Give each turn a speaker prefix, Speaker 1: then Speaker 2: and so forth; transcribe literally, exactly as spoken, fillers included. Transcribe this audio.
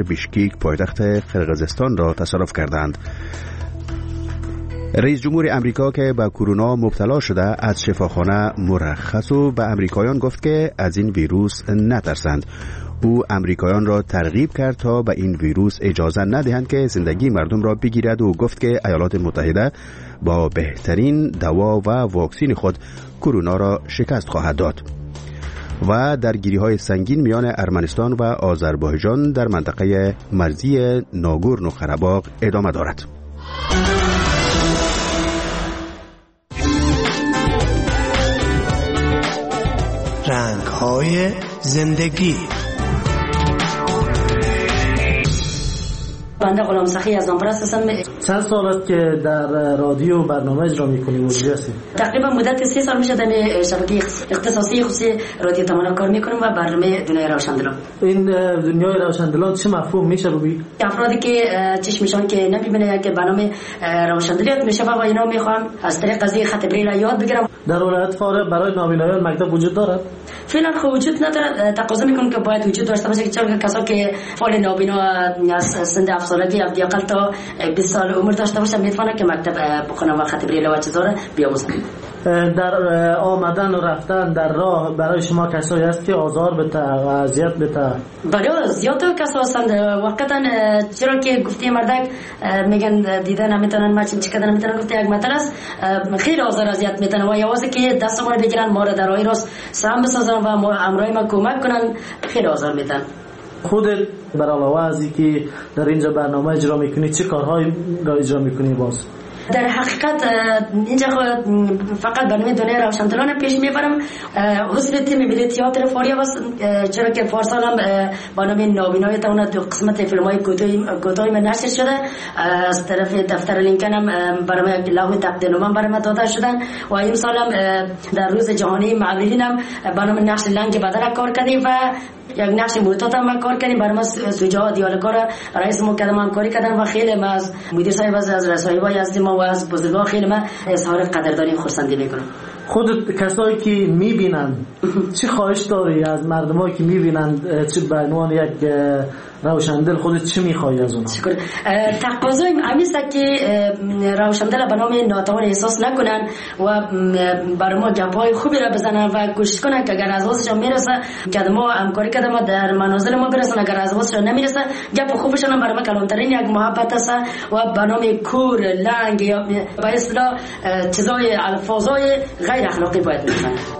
Speaker 1: بیشکیک پایتخت قرقیزستان را تصرف کردند. رئیس جمهور امریکا که به کرونا مبتلا شده از شفاخانه مرخص و به امریکایان گفت که از این ویروس نترسند. او امریکایان را ترغیب کرد تا به این ویروس اجازه ندهند که زندگی مردم را بگیرد و گفت که ایالات متحده با بهترین دوا و واکسین خود کرونا را شکست خواهد داد. و درگیری‌های سنگین میان ارمنستان و آذربایجان در منطقه مرزی ناگورنو قره‌باغ ادامه دارد.
Speaker 2: رنگ‌های زندگی.
Speaker 3: بنده غلام سخی از آنفرست هستم.
Speaker 4: چند سال است که در رادیو برنامه اجرا می‌کنی؟ مدیر هستی؟
Speaker 3: تقریبا مدت سه سال میشه در شبکه اختصاصی خصوصی رادیو تمنا کار میکنم و برنامه دنیای روشندلان.
Speaker 4: این دنیای روشندلان چه مفهوم میشه رو بی؟
Speaker 3: افرادی که چشمشان که نمیبینه که برنامه روشندلیات میشه و اینا میخوام از طریق قضیه خط بریل یاد بگیرم.
Speaker 4: در ولایت فارغ برای نابینایان مکتب وجود دارد؟
Speaker 3: فعلا خب وجود نداره. تقاضا میکنم که باید وجود داشته باشه، چون کسایی که فعال نابینا از سن هفت سالگی حداقل تا بیست سال عمر داشته باشه میتونه که مکتب بخونه و خط بریل و چیزا بیاموزه.
Speaker 4: در آمدن و رفتن در راه برای شما کسایی هست که آزار بده و اذیت بده؟
Speaker 3: بله زیاد کسا هستند. واقعا چرا که گفتی مردک میگن دیدن نمیتونن ماشین چیکار نمیتونن. گفتی یک مطلب است خیلی آزار اذیت میتونن و یوازه که دست ما بگیرن ما را در راه راست سهم بسازن و امرای ما کمک کنن خیلی آزار میدن.
Speaker 4: خودت برای علاوه از اینکه در اینجا برنامه اجرا میکنی چه کارهایی را اجرا میکنی باز؟
Speaker 3: در حقیقت اینجا فقط برنامه دنیای روشندلان پیش میبرم. حضور تیم ملی تئاتر فاریا است، چرا که پارسال هم برنامه نابینای تا اون دو قسمت فیلم‌های کوتاه من نشر شده. از طرف دفتر لینکن هم برنامه لوح تقدیرنامه برام داده شدن و این سال هم در روز جهانی معلولین هم برنامه نقش لنگ بدن کار کردیم و یک نقش محتاط هم کار کردیم. برای ما سوجا دیالوگا رئیس مقدم هم کاری کردن و خیلی ما از مدیر صاحب از رسانه‌های از ما و از بزرگان خیلی ما اظهار قدردانی خرسندی میکنم.
Speaker 4: خود کسایی که میبینند چی خواهش داری از مردمایی که میبینند چه به عنوان یک روشندل خودت چی میخوای از اونها؟
Speaker 3: شکر. تقاضای همیست که روشندل به نام ناتوان احساس نکنن و برای ما گپ‌های خوبی را بزنن و کوشش کنن که اگر از واسشون میرسه که ما همکاری کردیم ما در منازل ما برسن، اگر از واسشون نمیرسه گپ خوبشون برای ما کلانترین یک محبت است و به نام کور لنگ یا به اصطلاح چیزای الفاظای غیر اخلاقی باید میگن.